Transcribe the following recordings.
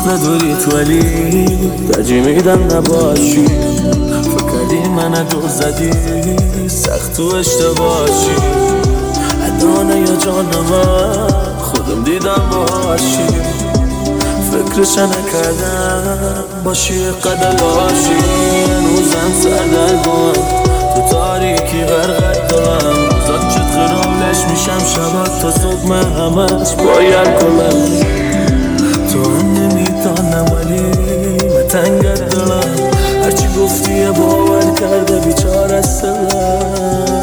ندارید ولی ترجیح میدم نباشی. فکر کردی من دو زدی سخت تو اشتباهی، ادانه یا جان من خودم دیدم باشی. فکرش نکردم باشی قدر باشی، هنوزم سردرگم تو تاریکی غرقت دارم. روزات چت خرابلش میشم شبات تا صبح من همش باید کنم. تو هم نمیدانم ولی من تنگت دارم، هرچی گفتی باور کرده بیچاره سلام.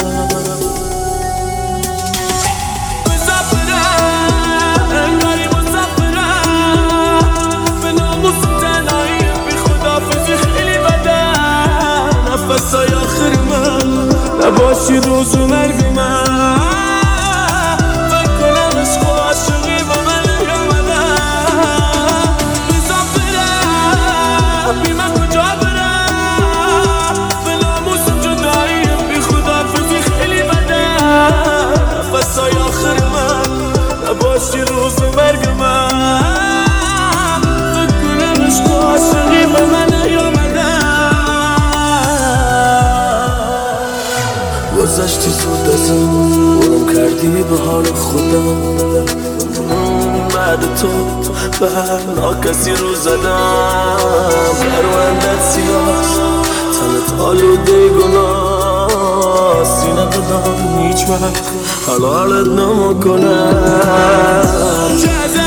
نفسای آخر من نباشی روز و مرگ من، فکر کنم عشق و عاشقی با من نیامدن. بزا برم بی من کجا برم، به ناموسم جدایی بی خداحافظی خیلی بدن. نفسای آخر من نباشی روز و مرگ من، فکر کنم عشق و عاشقی با من نیامدن. گذشتی زود ازم برم کردی به حال خودم، بعد تو بر ناکسی رو زدم. پروندت سیاست تنت آلوده گناه، سینه بدم هیچ وقت حلالت نمکنم.